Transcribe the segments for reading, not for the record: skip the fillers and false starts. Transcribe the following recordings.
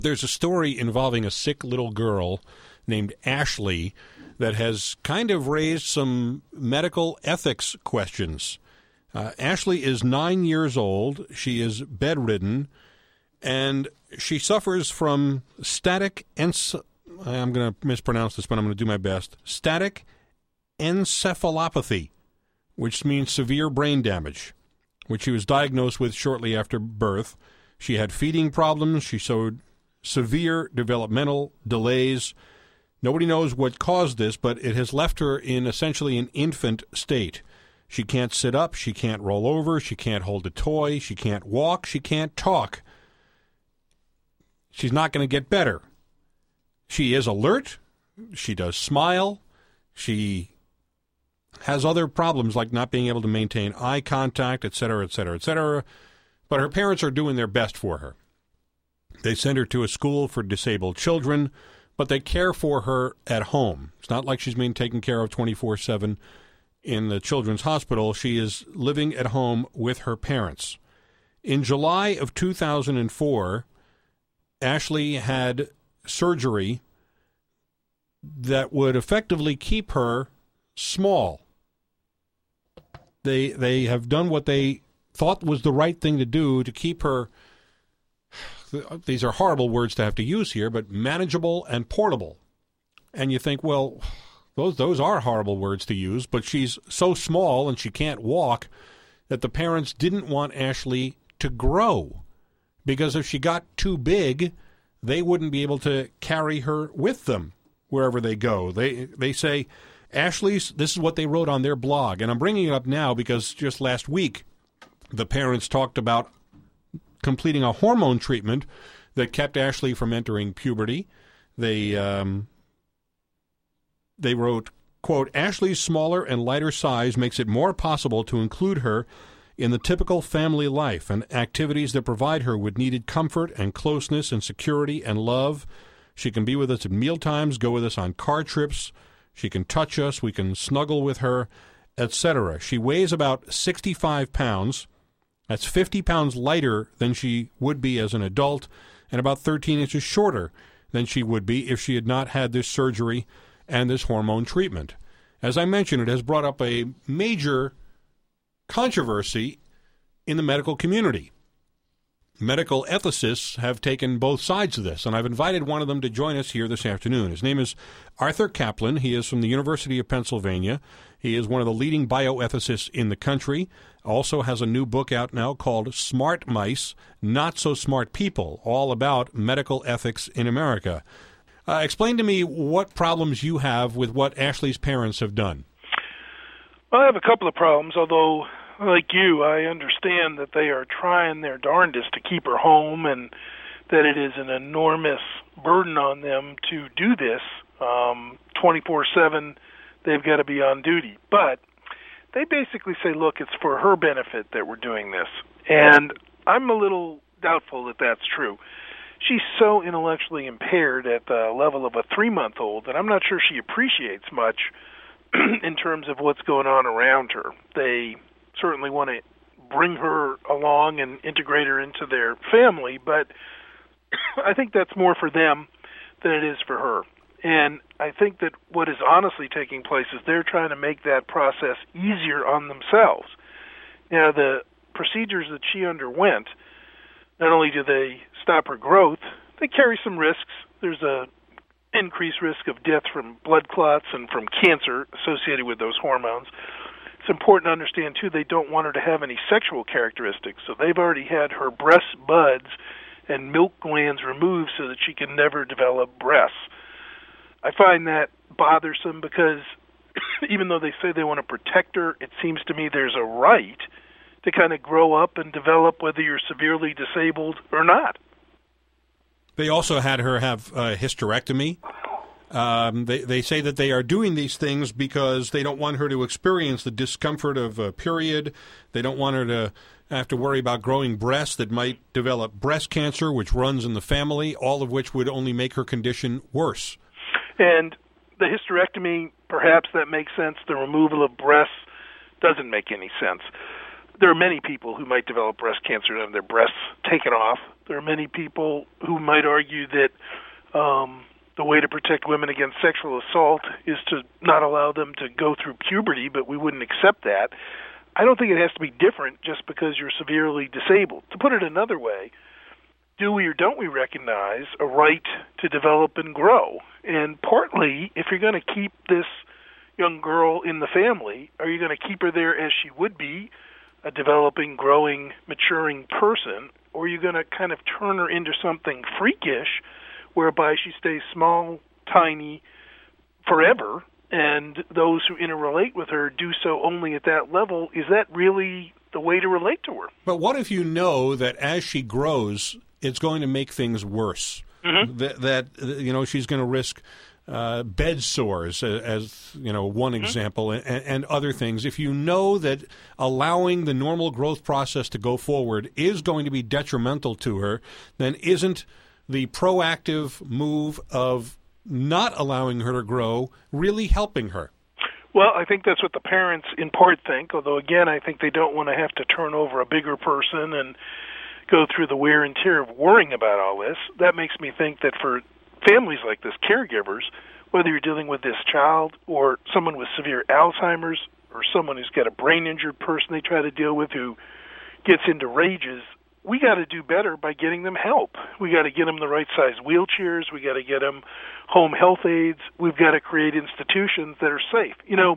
There's a story involving a sick little girl named Ashley that has kind of raised some medical ethics questions. Ashley is 9 years old. She is bedridden, and she suffers from I'm going to mispronounce this, but I'm going to do my best. Static encephalopathy, which means severe brain damage, which she was diagnosed with shortly after birth. She had feeding problems. She showed severe developmental delays. Nobody knows what caused this, but it has left her in essentially an infant state. She can't sit up. She can't roll over. She can't hold a toy. She can't walk. She can't talk. She's not going to get better. She is alert. She does smile. She has other problems like not being able to maintain eye contact, et cetera, et cetera, et cetera. But her parents are doing their best for her. They send her to a school for disabled children, but they care for her at home. It's not like she's being taken care of 24/7 in the children's hospital. She is living at home with her parents. In July of 2004, Ashley had surgery that would effectively keep her small. They have done what they thought was the right thing to do to keep her, these are horrible words to have to use here, but manageable and portable. And you think, well, those are horrible words to use, but she's so small and she can't walk that the parents didn't want Ashley to grow, because if she got too big, they wouldn't be able to carry her with them wherever they go. They say, Ashley's, this is what they wrote on their blog, and I'm bringing it up now because just last week the parents talked about completing a hormone treatment that kept Ashley from entering puberty. They wrote, quote, Ashley's smaller and lighter size makes it more possible to include her in the typical family life and activities that provide her with needed comfort and closeness and security and love. She can be with us at mealtimes, go with us on car trips. She can touch us. We can snuggle with her, etc. She weighs about 65 pounds. That's 50 pounds lighter than she would be as an adult and about 13 inches shorter than she would be if she had not had this surgery and this hormone treatment. As I mentioned, it has brought up a major controversy in the medical community. Medical ethicists have taken both sides of this, and I've invited one of them to join us here this afternoon. His name is Arthur Kaplan. He is from the University of Pennsylvania. He is one of the leading bioethicists in the country. Also has a new book out now called Smart Mice, Not So Smart People, all about medical ethics in America. Explain to me what problems you have with what Ashley's parents have done. Well, I have a couple of problems, although, like you, I understand that they are trying their darndest to keep her home and that it is an enormous burden on them to do this 24/7. They've got to be on duty. But they basically say, look, it's for her benefit that we're doing this. And I'm a little doubtful that that's true. She's so intellectually impaired at the level of a 3-month-old that I'm not sure she appreciates much in terms of what's going on around her. They certainly want to bring her along and integrate her into their family, but I think that's more for them than it is for her. And I think that what is honestly taking place is they're trying to make that process easier on themselves. Now, the procedures that she underwent, not only do they stop her growth, they carry some risks. There's a increased risk of death from blood clots and from cancer associated with those hormones. It's important to understand, too, they don't want her to have any sexual characteristics, so they've already had her breast buds and milk glands removed so that she can never develop breasts. I find that bothersome because even though they say they want to protect her, it seems to me there's a right to kind of grow up and develop whether you're severely disabled or not. They also had her have a hysterectomy. They say that they are doing these things because they don't want her to experience the discomfort of a period. They don't want her to have to worry about growing breasts that might develop breast cancer, which runs in the family, all of which would only make her condition worse. And the hysterectomy, perhaps that makes sense. The removal of breasts doesn't make any sense. There are many people who might develop breast cancer and have their breasts taken off. There are many people who might argue that the way to protect women against sexual assault is to not allow them to go through puberty, but we wouldn't accept that. I don't think it has to be different just because you're severely disabled. To put it another way, do we or don't we recognize a right to develop and grow? And partly, if you're going to keep this young girl in the family, are you going to keep her there as she would be, a developing, growing, maturing person, or are you going to kind of turn her into something freakish whereby she stays small, tiny, forever, and those who interrelate with her do so only at that level? Is that really the way to relate to her? But what if you know that as she grows, it's going to make things worse? Mm-hmm. That she's going to risk bed sores, as one example, and other things. If you know that allowing the normal growth process to go forward is going to be detrimental to her, then isn't the proactive move of not allowing her to grow really helping her? Well, I think that's what the parents in part think, although, again, I think they don't want to have to turn over a bigger person and go through the wear and tear of worrying about all this. That makes me think that for families like this, caregivers, whether you're dealing with this child or someone with severe Alzheimer's or someone who's got a brain-injured person they try to deal with who gets into rages, we got to do better by getting them help. We got to get them the right size wheelchairs. We got to get them home health aides. We've got to create institutions that are safe.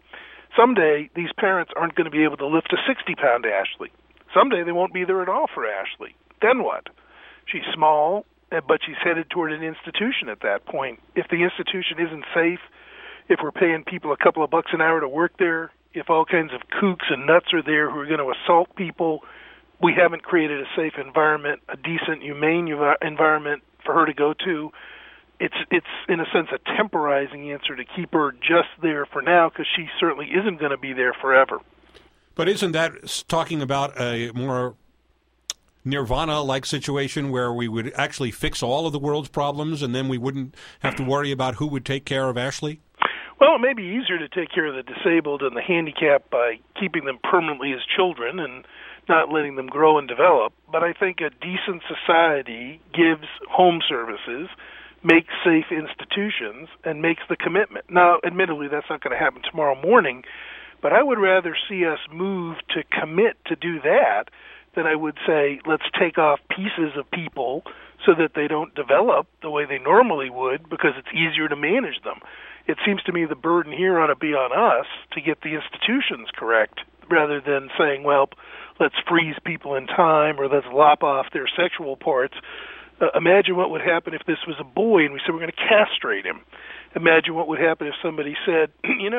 Someday these parents aren't going to be able to lift a 60-pound Ashley. Someday they won't be there at all for Ashley. Then what? She's small, but she's headed toward an institution at that point. If the institution isn't safe, if we're paying people a couple of bucks an hour to work there, if all kinds of kooks and nuts are there who are going to assault people, we haven't created a safe environment, a decent, humane environment for her to go to. It's in a sense, a temporizing answer to keep her just there for now, because she certainly isn't going to be there forever. But isn't that talking about a more Nirvana-like situation where we would actually fix all of the world's problems and then we wouldn't have to worry about who would take care of Ashley? Well, it may be easier to take care of the disabled and the handicapped by keeping them permanently as children and not letting them grow and develop. But I think a decent society gives home services, makes safe institutions, and makes the commitment. Now, admittedly, that's not going to happen tomorrow morning, but I would rather see us move to commit to do that than I would say, let's take off pieces of people so that they don't develop the way they normally would because it's easier to manage them. It seems to me the burden here ought to be on us to get the institutions correct rather than saying, well, let's freeze people in time or let's lop off their sexual parts. Imagine what would happen if this was a boy and we said we're going to castrate him. Imagine what would happen if somebody said,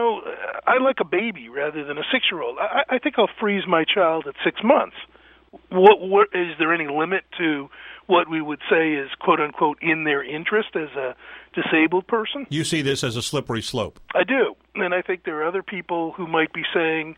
I like a baby rather than a 6-year-old. I think I'll freeze my child at 6 months. What is there any limit to what we would say is, quote unquote, in their interest as a disabled person? You see this as a slippery slope. I do. And I think there are other people who might be saying,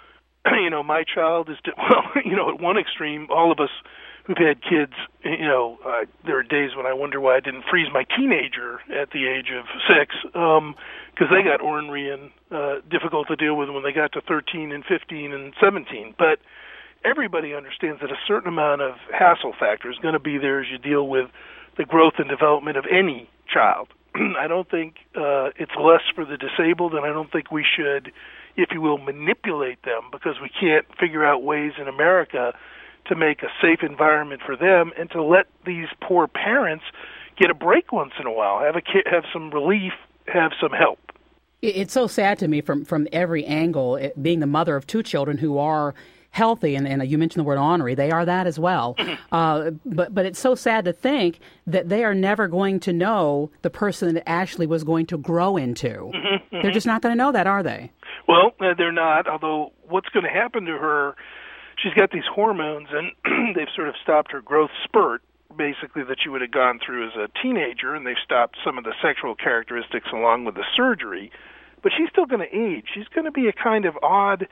my child is, at one extreme, all of us who've had kids, there are days when I wonder why I didn't freeze my teenager at the age of 6, because they got ornery and difficult to deal with when they got to 13 and 15 and 17. But everybody understands that a certain amount of hassle factor is going to be there as you deal with the growth and development of any child. I don't think it's less for the disabled, and I don't think we should, if you will, manipulate them because we can't figure out ways in America to make a safe environment for them and to let these poor parents get a break once in a while, have some relief, have some help. It's so sad to me from every angle, being the mother of 2 children who are healthy, and you mentioned the word ornery, they are that as well. But it's so sad to think that they are never going to know the person that Ashley was going to grow into. They're just not going to know that, are they? Well, they're not, although what's going to happen to her, she's got these hormones, and they've sort of stopped her growth spurt, basically, that she would have gone through as a teenager, and they've stopped some of the sexual characteristics along with the surgery. But she's still going to age. She's going to be a kind of odd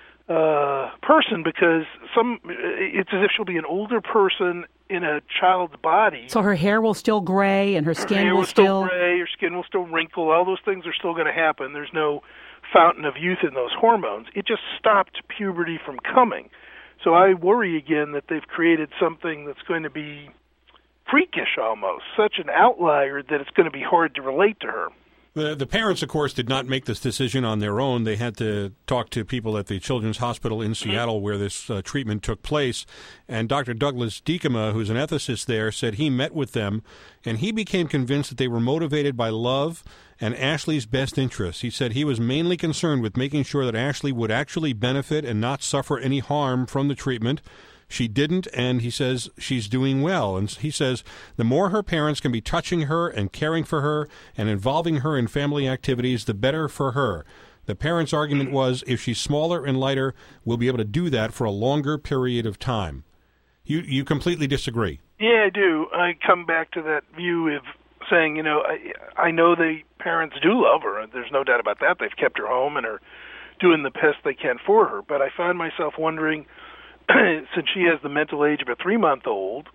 person because it's as if she'll be an older person in a child's body. So her hair will still gray and her skin will still gray, her skin will still wrinkle. All those things are still going to happen. There's no fountain of youth in those hormones. It just stopped puberty from coming. So I worry again that they've created something that's going to be freakish almost, such an outlier that it's going to be hard to relate to her. The parents, of course, did not make this decision on their own. They had to talk to people at the Children's Hospital in Seattle where this treatment took place. And Dr. Douglas Diekema, who's an ethicist there, said he met with them, and he became convinced that they were motivated by love and Ashley's best interests. He said he was mainly concerned with making sure that Ashley would actually benefit and not suffer any harm from the treatment. She didn't, and he says she's doing well. And he says the more her parents can be touching her and caring for her and involving her in family activities, the better for her. The parents' argument was if she's smaller and lighter, we'll be able to do that for a longer period of time. You completely disagree. Yeah, I do. I come back to that view of saying, I know the parents do love her. There's no doubt about that. They've kept her home and are doing the best they can for her. But I find myself wondering, since she has the mental age of a 3-month-old,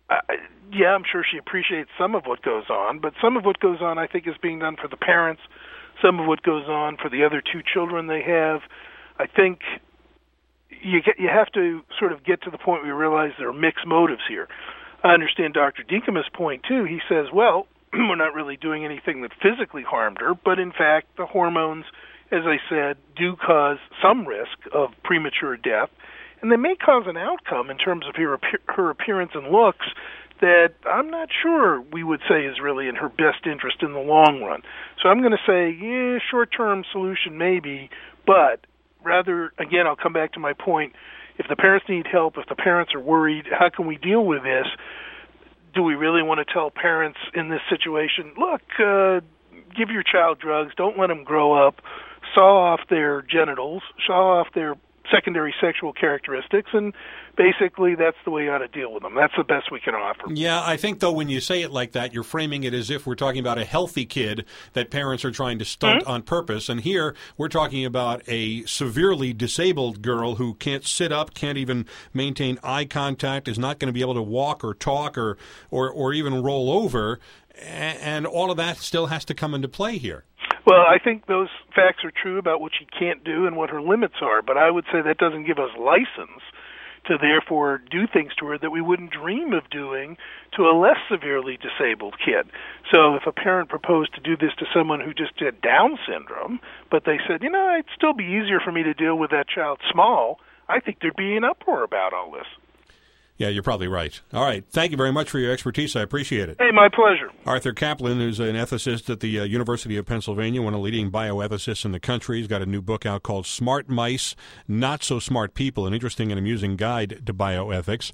I'm sure she appreciates some of what goes on, but some of what goes on, I think, is being done for the parents. Some of what goes on for the other 2 children they have. I think you have to sort of get to the point where you realize there are mixed motives here. I understand Dr. Diekema's point, too. He says, well, we're not really doing anything that physically harmed her, but in fact, the hormones, as I said, do cause some risk of premature death. And they may cause an outcome in terms of her appearance and looks that I'm not sure we would say is really in her best interest in the long run. So I'm going to say, short-term solution maybe, but rather, again, I'll come back to my point. If the parents need help, if the parents are worried, how can we deal with this? Do we really want to tell parents in this situation, look, give your child drugs, don't let them grow up, saw off their genitals, saw off their secondary sexual characteristics, and basically that's the way you ought to deal with them. That's the best we can offer. Yeah, I think, though, when you say it like that, you're framing it as if we're talking about a healthy kid that parents are trying to stunt on purpose. And here we're talking about a severely disabled girl who can't sit up, can't even maintain eye contact, is not going to be able to walk or talk or even roll over. And all of that still has to come into play here. Well, I think those facts are true about what she can't do and what her limits are, but I would say that doesn't give us license to therefore do things to her that we wouldn't dream of doing to a less severely disabled kid. So if a parent proposed to do this to someone who just had Down syndrome, but they said, it'd still be easier for me to deal with that child small, I think there'd be an uproar about all this. Yeah, you're probably right. All right. Thank you very much for your expertise. I appreciate it. Hey, my pleasure. Arthur Caplan, who's an ethicist at the University of Pennsylvania, one of the leading bioethicists in the country. He's got a new book out called Smart Mice, Not So Smart People, an interesting and amusing guide to bioethics.